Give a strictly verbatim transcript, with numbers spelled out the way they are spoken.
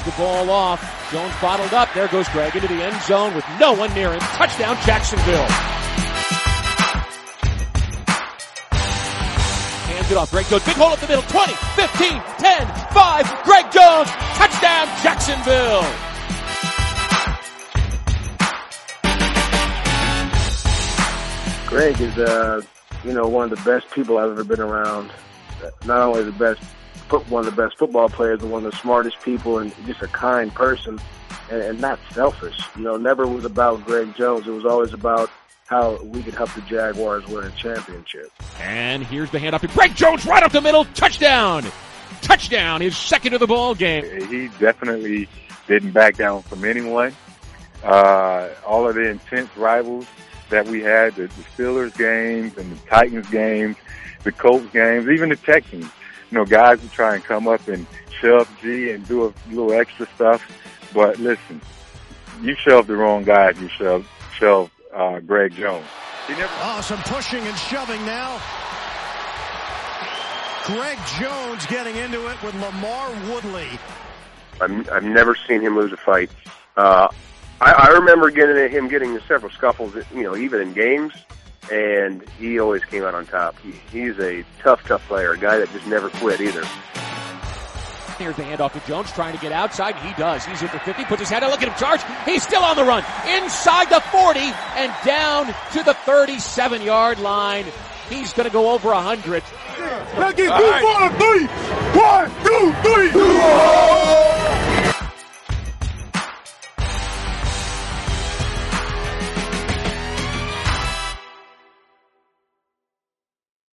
the ball off. Jones bottled up. There goes Greg into the end zone with no one near him. Touchdown, Jacksonville. Hands it off. Greg Jones. Big hole up the middle. twenty, fifteen, ten, five. Greg Jones. Touchdown, Jacksonville. Greg is, uh, you know, one of the best people I've ever been around. Not only the best, one of the best football players, but one of the smartest people, and just a kind person, and, and not selfish. You know, never was about Greg Jones. It was always about how we could help the Jaguars win a championship. And here's the handoff to Greg Jones right up the middle. Touchdown! Touchdown! His second of the ball game. He definitely didn't back down from anyone. Uh, all of the intense rivals that we had, the, the Steelers games and the Titans games, the Colts games, even the Texans. You know, guys would try and come up and shove G and do a little extra stuff. But listen, you shoved the wrong guy if you shoved, shoved uh, Greg Jones. He never- oh, some pushing and shoving now. Greg Jones getting into it with LaMarr Woodley. I've, I've never seen him lose a fight. Uh, I, I remember getting at him getting into several scuffles, you know, even in games, and he always came out on top. He, he's a tough, tough player, a guy that just never quit either. Here's the handoff to Jones, trying to get outside. He does. He's at the fifty, puts his head out. Look at him charge. He's still on the run. Inside the forty and down to the thirty-seven-yard line. He's going to go over one hundred. Let's get two, right. One, three. One, two, three.